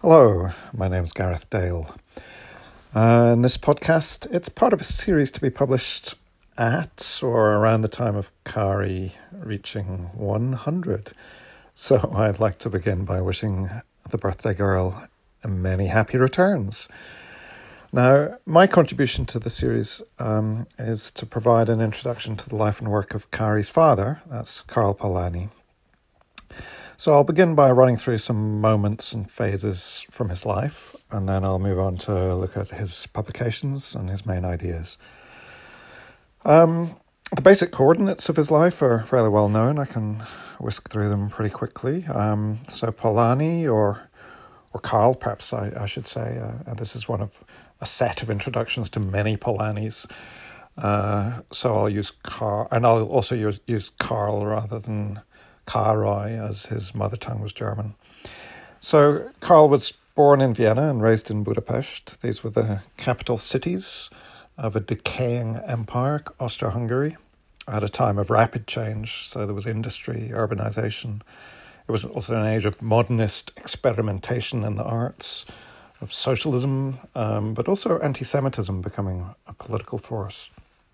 Hello, my name's Gareth Dale. And this podcast, it's part of a series to be published at or around the time of Kari reaching 100. So I'd like to begin by wishing the birthday girl many happy returns. Now, my contribution to the series is to provide an introduction to the life and work of Kari's father, that's Karl Polanyi. So I'll begin by running through some moments and phases from his life, and then I'll move on to look at his publications and his main ideas. The basic coordinates of his life are fairly well known. I can whisk through them pretty quickly. So Polanyi, or Karl, perhaps I should say, this is one of a set of introductions to many Polanyis. So I'll use Karl, and I'll also use Karl rather than Kari, as his mother tongue was German. So Karl was born in Vienna and raised in Budapest. These were the capital cities of a decaying empire, Austro-Hungary, at a time of rapid change. So there was industry, urbanization. It was also an age of modernist experimentation in the arts, of socialism, but also anti-Semitism becoming a political force.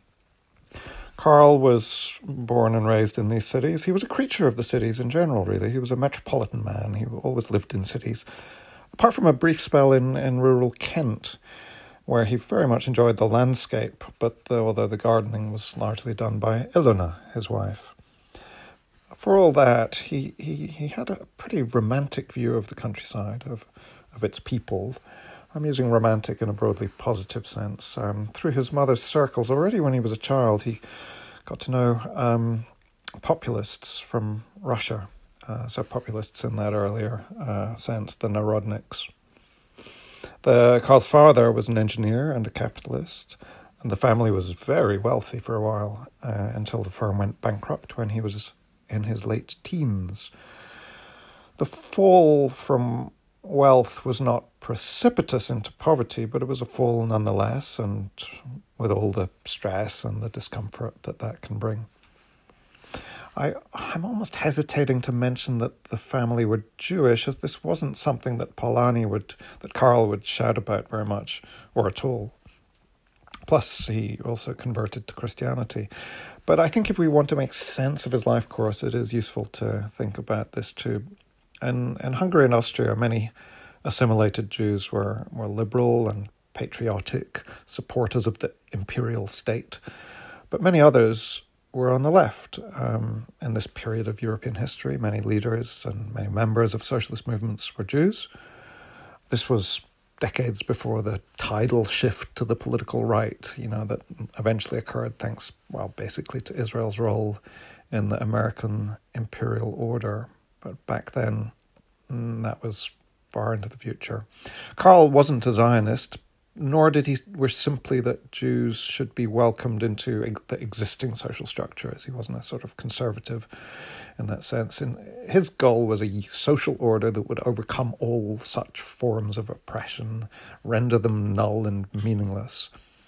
Karl was born and raised in these cities. He was a creature of the cities in general, really. He was a metropolitan man. He always lived in cities, apart from a brief spell in rural Kent, where he very much enjoyed the landscape, although the gardening was largely done by Ilona, his wife. For all that, he had a pretty romantic view of the countryside, of its people. I'm using romantic in a broadly positive sense. Through his mother's circles, already when he was a child, he got to know populists from Russia. So populists in that earlier sense, the Narodniks. Karl's father was an engineer and a capitalist, and the family was very wealthy for a while, until the firm went bankrupt when he was in his late teens. The fall from wealth was not precipitous into poverty, but it was a fall nonetheless, and with all the stress and the discomfort that can bring. I'm almost hesitating to mention that the family were Jewish, as this wasn't something that Karl would shout about very much, or at all. Plus, he also converted to Christianity. But I think if we want to make sense of his life course, it is useful to think about this too. In Hungary and Austria, many assimilated Jews were liberal and patriotic, supporters of the imperial state. But many others were on the left. In this period of European history, many leaders and many members of socialist movements were Jews. This was decades before the tidal shift to the political right, that eventually occurred thanks, basically to Israel's role in the American imperial order. But back then, that was far into the future. Karl wasn't a Zionist, nor did he wish simply that Jews should be welcomed into the existing social structures. He wasn't a sort of conservative in that sense. And his goal was a social order that would overcome all such forms of oppression, render them null and meaningless.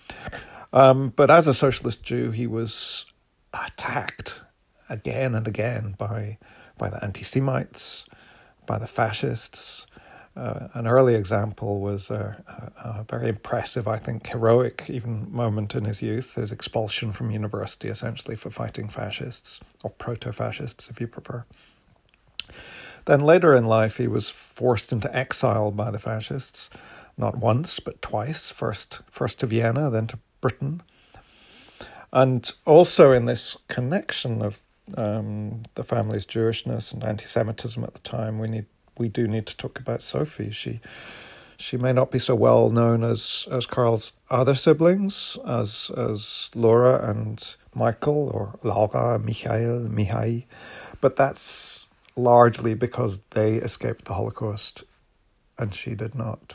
But as a socialist Jew, he was attacked again and again by the anti-Semites, by the fascists. An early example was a very impressive, I think, heroic even moment in his youth, his expulsion from university essentially for fighting fascists, or proto-fascists if you prefer. Then later in life he was forced into exile by the fascists, not once but twice, first to Vienna, then to Britain. And also in this connection of the family's Jewishness and anti-Semitism at the time, we do need to talk about Sophie. She may not be so well known as Karl's other siblings, as Laura and Michael, or Laura, Michael, Mihai, but that's largely because they escaped the Holocaust and she did not.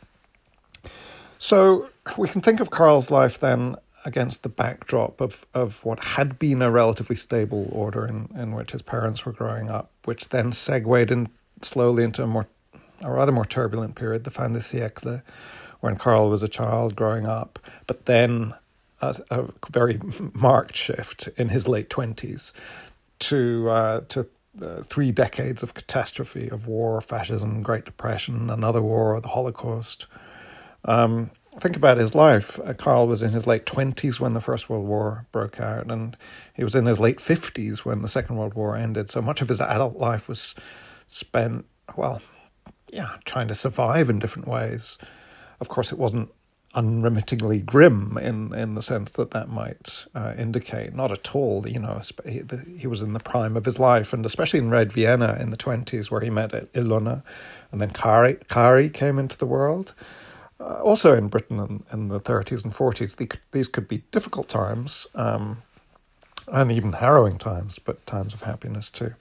So we can think of Karl's life then against the backdrop of what had been a relatively stable order in which his parents were growing up, which then segued slowly into a rather more turbulent period, the fin de siècle, when Karl was a child growing up, but then a very marked shift in his late 20s to 3 decades of catastrophe, of war, fascism, Great Depression, another war, the Holocaust. Think about his life. Karl was in his late 20s when the First World War broke out, and he was in his late 50s when the Second World War ended. So much of his adult life was spent, trying to survive in different ways. Of course, it wasn't unremittingly grim in the sense that might indicate. Not at all. He was in the prime of his life, and especially in Red Vienna in the 20s, where he met Ilona, and then Kari came into the world. Also in Britain in the 30s and 40s, these could be difficult times, and even harrowing times, but times of happiness too.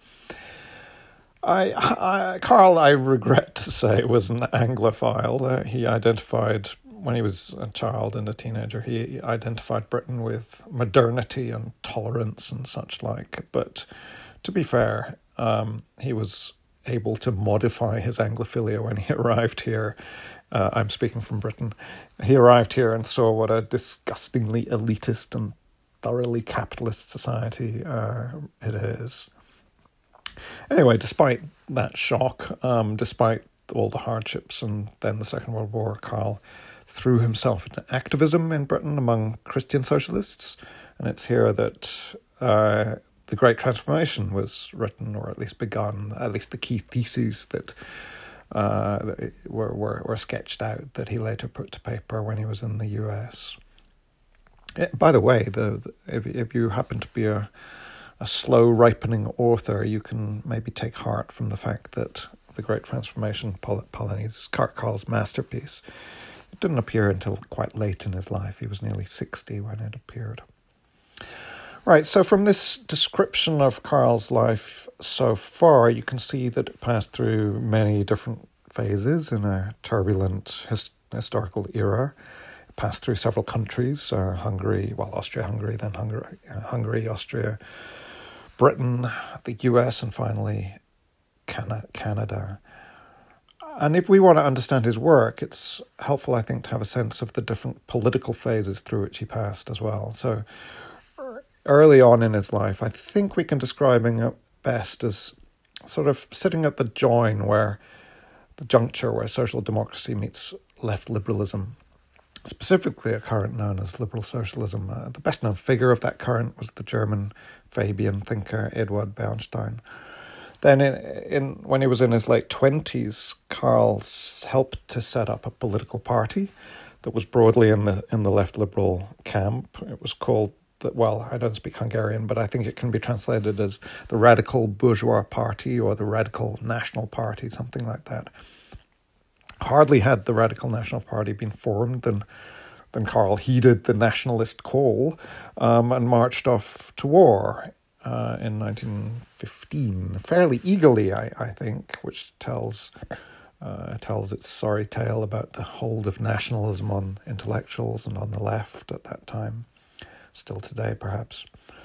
Karl, I regret to say, was an Anglophile. He identified, when he was a child and a teenager, he identified Britain with modernity and tolerance and such like. But to be fair, he was able to modify his Anglophilia when he arrived here. I'm speaking from Britain. He arrived here and saw what a disgustingly elitist and thoroughly capitalist society it is. Anyway, despite that shock, despite all the hardships and then the Second World War, Karl threw himself into activism in Britain among Christian socialists. And it's here that the Great Transformation was written, or at least begun, at least the key theses that were sketched out that he later put to paper when he was in the US. By the way, if you happen to be a slow ripening author, you can maybe take heart from the fact that The Great Transformation, Karl's masterpiece, it didn't appear until quite late in his life. He was nearly 60 when it appeared. Right, so from this description of Karl's life so far, you can see that it passed through many different phases in a turbulent historical era. It passed through several countries, Austria-Hungary, then Hungary, Austria, Britain, the US, and finally Canada. And if we want to understand his work, it's helpful, I think, to have a sense of the different political phases through which he passed as well. So early on in his life, I think we can describe him best as sort of sitting at the juncture where social democracy meets left liberalism, specifically a current known as liberal socialism. The best known figure of that current was the German Fabian thinker Eduard Bernstein. Then when he was in his late 20s, Karl helped to set up a political party that was broadly in the left liberal camp. It was called, I don't speak Hungarian, but I think it can be translated as the Radical Bourgeois Party or the Radical National Party, something like that. Hardly had the Radical National Party been formed than Karl heeded the nationalist call and marched off to war in 1915, fairly eagerly, I think, which tells its sorry tale about the hold of nationalism on intellectuals and on the left at that time. Still today, perhaps.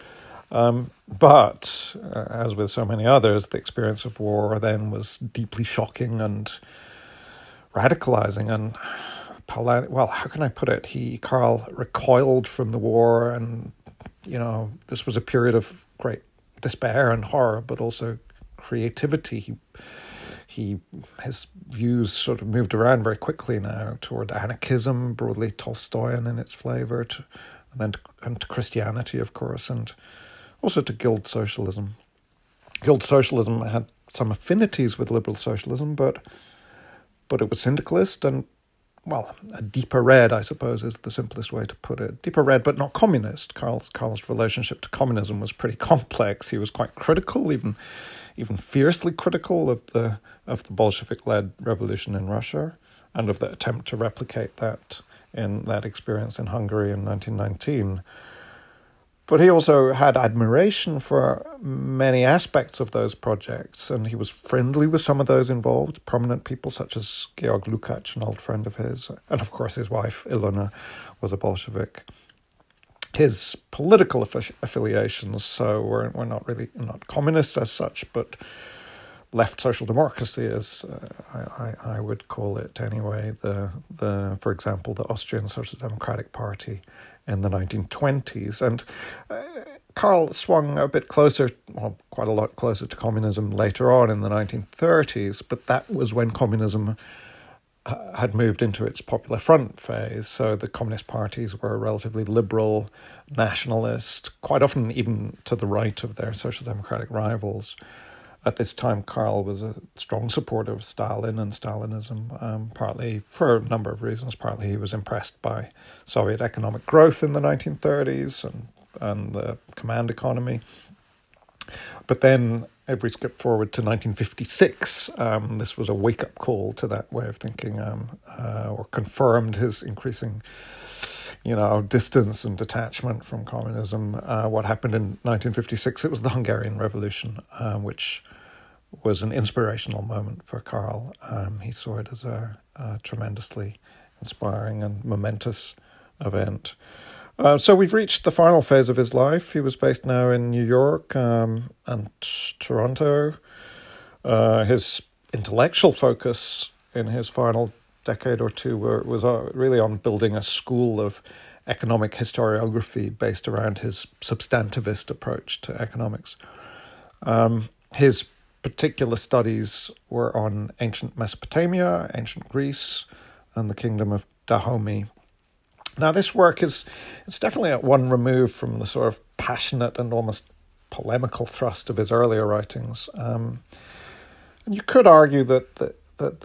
But, as with so many others, the experience of war then was deeply shocking and radicalizing. And, how can I put it? Karl recoiled from the war, and, this was a period of great despair and horror, but also creativity. His views sort of moved around very quickly now toward anarchism, broadly Tolstoyan in its flavor, and to Christianity, of course, and also to Guild Socialism. Guild Socialism had some affinities with liberal socialism, but it was syndicalist and, a deeper red, I suppose, is the simplest way to put it. Deeper red, but not communist. Karl's relationship to communism was pretty complex. He was quite critical, even fiercely critical of the Bolshevik-led revolution in Russia and of the attempt to replicate that experience in Hungary in 1919. But he also had admiration for many aspects of those projects, and he was friendly with some of those involved, prominent people such as Georg Lukács, an old friend of his, and of course his wife, Ilona, was a Bolshevik. His political affiliations were not communists as such, but left social democracy, as I would call it anyway. For example, the Austrian Social Democratic Party in the 1920s. And Karl swung a bit closer, well, quite a lot closer to communism later on in the 1930s, but that was when communism had moved into its Popular Front phase. So the communist parties were relatively liberal, nationalist, quite often even to the right of their social democratic rivals. At this time, Karl was a strong supporter of Stalin and Stalinism, partly for a number of reasons. Partly he was impressed by Soviet economic growth in the 1930s and the command economy. But then, if we skip forward to 1956, this was a wake-up call to that way of thinking, or confirmed his increasing, distance and detachment from communism. What happened in 1956? It was the Hungarian Revolution, which was an inspirational moment for Karl. He saw it as a tremendously inspiring and momentous event. So we've reached the final phase of his life. He was based now in New York and Toronto. His intellectual focus in his final decade or two was really on building a school of economic historiography based around his substantivist approach to economics. His particular studies were on ancient Mesopotamia, ancient Greece, and the kingdom of Dahomey. Now, this work it's definitely at one remove from the sort of passionate and almost polemical thrust of his earlier writings. And you could argue that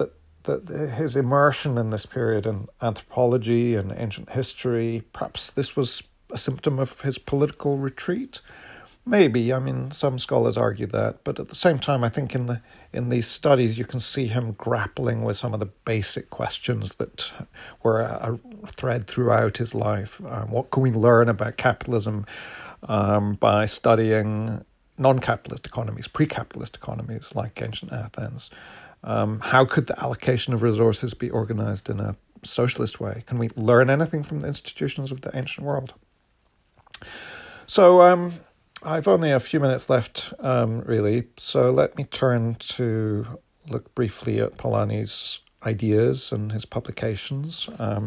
his immersion in this period in anthropology and ancient history, perhaps this was a symptom of his political retreat. Maybe, some scholars argue that, but at the same time, I think in these studies you can see him grappling with some of the basic questions that were a thread throughout his life. What can we learn about capitalism by studying non-capitalist economies, pre-capitalist economies like ancient Athens? How could the allocation of resources be organized in a socialist way? Can we learn anything from the institutions of the ancient world? So, I've only a few minutes left, really, so let me turn to look briefly at Polanyi's ideas and his publications.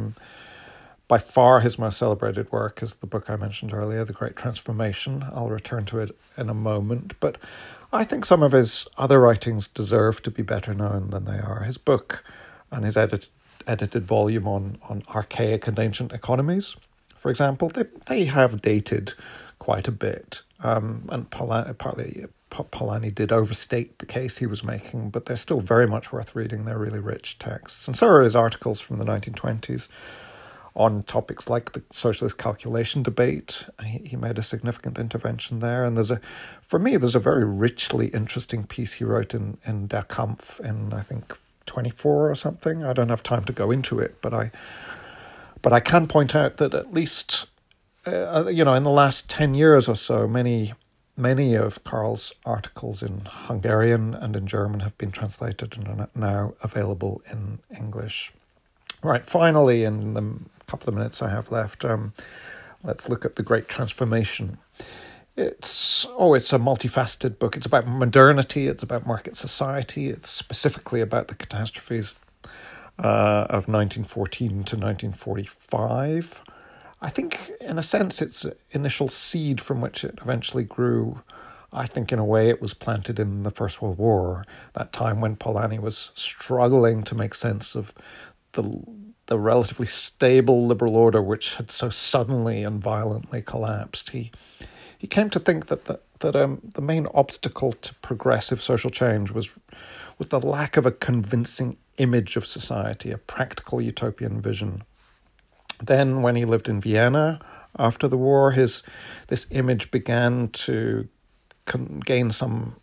By far his most celebrated work is the book I mentioned earlier, The Great Transformation. I'll return to it in a moment, but I think some of his other writings deserve to be better known than they are. His book and his edited volume on archaic and ancient economies, for example, they have dated quite a bit. And Polanyi did overstate the case he was making, but they're still very much worth reading. They're really rich texts. And so are his articles from the 1920s on topics like the socialist calculation debate. He made a significant intervention there. And for me, there's a very richly interesting piece he wrote in Der Kampf in, I think, 24 or something. I don't have time to go into it, but I can point out that at least in the last 10 years or so, many of Karl's articles in Hungarian and in German have been translated and are now available in English. Right, finally, in the couple of minutes I have left, let's look at The Great Transformation. It's a multifaceted book. It's about modernity, it's about market society, it's specifically about the catastrophes of 1914 to 1945. I think, in a sense, its initial seed from which it eventually grew, I think, in a way, it was planted in the First World War, that time when Polanyi was struggling to make sense of the relatively stable liberal order which had so suddenly and violently collapsed. He came to think that the main obstacle to progressive social change was the lack of a convincing image of society, a practical utopian vision. Then, when he lived in Vienna after the war, this image began to gain some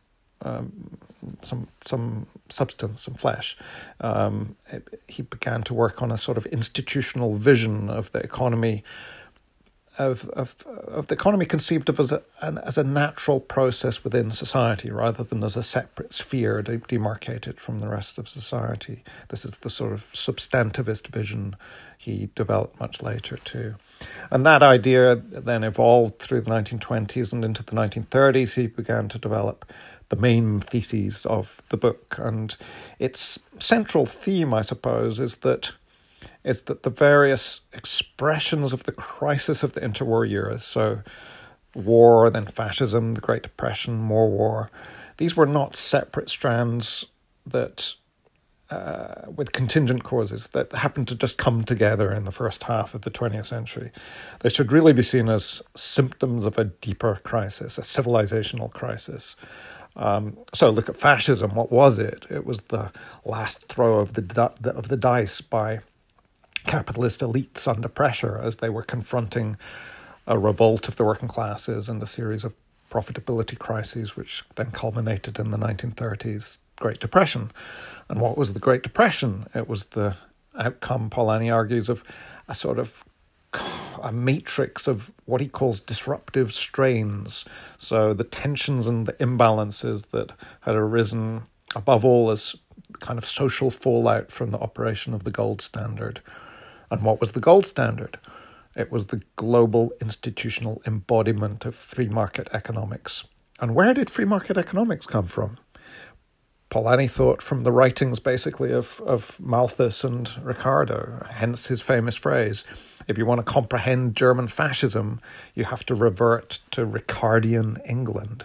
substance, some flesh. He began to work on a sort of institutional vision of the economy, of the economy conceived of as a natural process within society rather than as a separate sphere demarcated from the rest of society. This is the sort of substantivist vision he developed much later too. And that idea then evolved through the 1920s and into the 1930s. He began to develop the main theses of the book. And its central theme, I suppose, is that the various expressions of the crisis of the interwar years, so war, then fascism, the Great Depression, more war. These were not separate strands that, with contingent causes, that happened to just come together in the first half of the 20th century. They should really be seen as symptoms of a deeper crisis, a civilizational crisis. So look at fascism. What was it? It was the last throw of the dice by capitalist elites under pressure as they were confronting a revolt of the working classes and a series of profitability crises, which then culminated in the 1930s Great Depression. And what was the Great Depression? It was the outcome, Polanyi argues, of a sort of a matrix of what he calls disruptive strains. So the tensions and the imbalances that had arisen, above all, as kind of social fallout from the operation of the gold standard. And what was the gold standard? It was the global institutional embodiment of free market economics. And where did free market economics come from? Polanyi thought from the writings, basically, of Malthus and Ricardo, hence his famous phrase, if you want to comprehend German fascism, you have to revert to Ricardian England.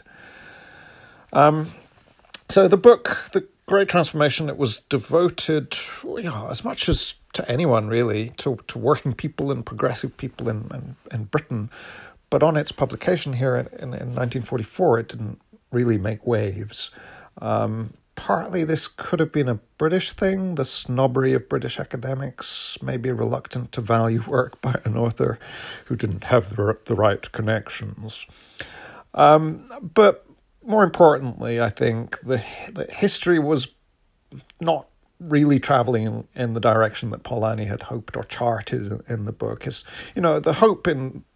So the book, The Great Transformation, it was devoted, as much as to anyone, really, to working people and progressive people in Britain. But on its publication here in 1944, it didn't really make waves. Partly this could have been a British thing, the snobbery of British academics, maybe reluctant to value work by an author who didn't have the right connections. But more importantly, I think the history was not really traveling in the direction that Polanyi had hoped or charted in the book. The hope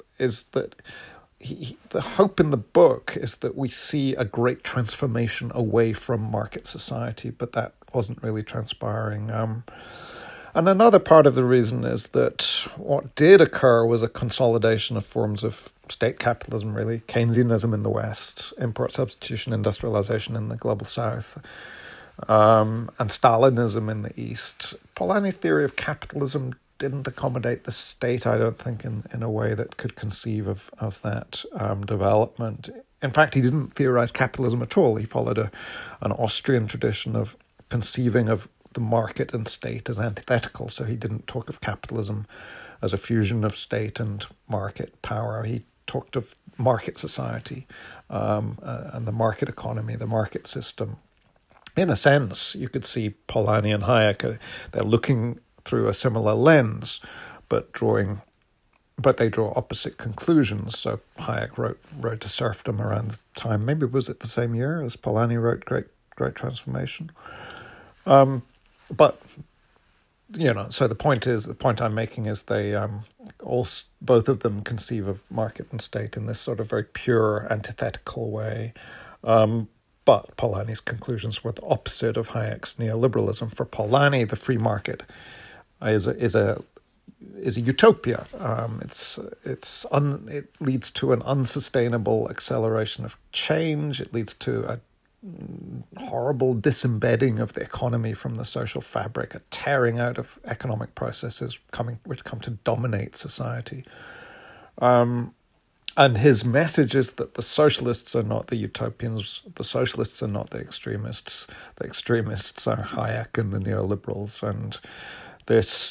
the hope in the book is that we see a great transformation away from market society, but that wasn't really transpiring. And another part of the reason is that what did occur was a consolidation of forms of state capitalism, really, Keynesianism in the West, import substitution, industrialization in the global South, and Stalinism in the East. Polanyi's theory of capitalism didn't accommodate the state, I don't think, in a way that could conceive of that development. In fact, he didn't theorize capitalism at all. He followed an Austrian tradition of conceiving of the market and state as antithetical, so he didn't talk of capitalism as a fusion of state and market power. He talked of market society and the market economy, the market system. In a sense, you could see Polanyi and Hayek, they're looking through a similar lens, but they draw opposite conclusions. So Hayek wrote Road to Serfdom around the time, maybe was it the same year as Polanyi wrote Great Transformation? But so the point I'm making is they both of them conceive of market and state in this sort of very pure antithetical way. But Polanyi's conclusions were the opposite of Hayek's neoliberalism. For Polanyi, the free market is a utopia. It leads to an unsustainable acceleration of change. It leads to a horrible disembedding of the economy from the social fabric, a tearing out of economic processes which come to dominate society. And his message is that the socialists are not the utopians, the socialists are not the extremists. The extremists are Hayek and the neoliberals, and this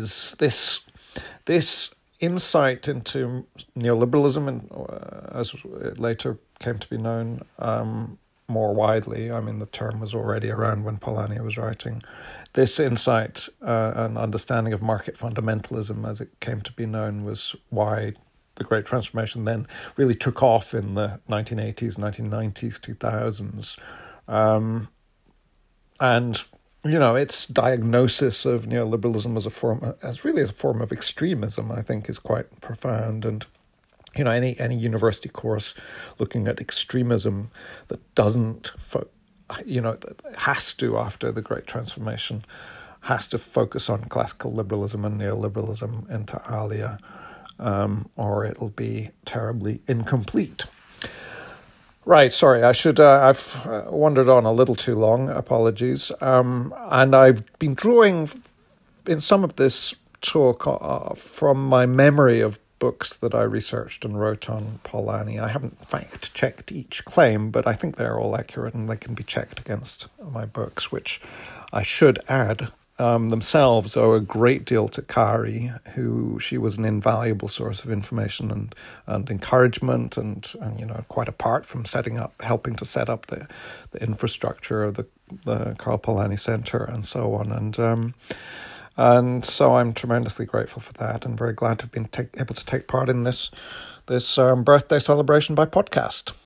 insight into neoliberalism, and as it later came to be known more widely, I mean the term was already around when Polanyi was writing, this insight and understanding of market fundamentalism as it came to be known was why the Great Transformation then really took off in the 1980s, 1990s, 2000s. And its diagnosis of neoliberalism as a form of extremism, I think, is quite profound. And any university course looking at extremism that doesn't, has to, after the Great Transformation, has to focus on classical liberalism and neoliberalism inter alia, or it'll be terribly incomplete. Right, sorry, I've wandered on a little too long, apologies. And I've been drawing in some of this talk from my memory of books that I researched and wrote on Polanyi. I haven't fact-checked each claim, but I think they're all accurate and they can be checked against my books, which I should add themselves owe a great deal to Kari, who she was an invaluable source of information and encouragement, and quite apart from helping to set up the infrastructure of the Karl Polanyi Center and so on, and so I'm tremendously grateful for that, and very glad to have been able to take part in this birthday celebration by podcast.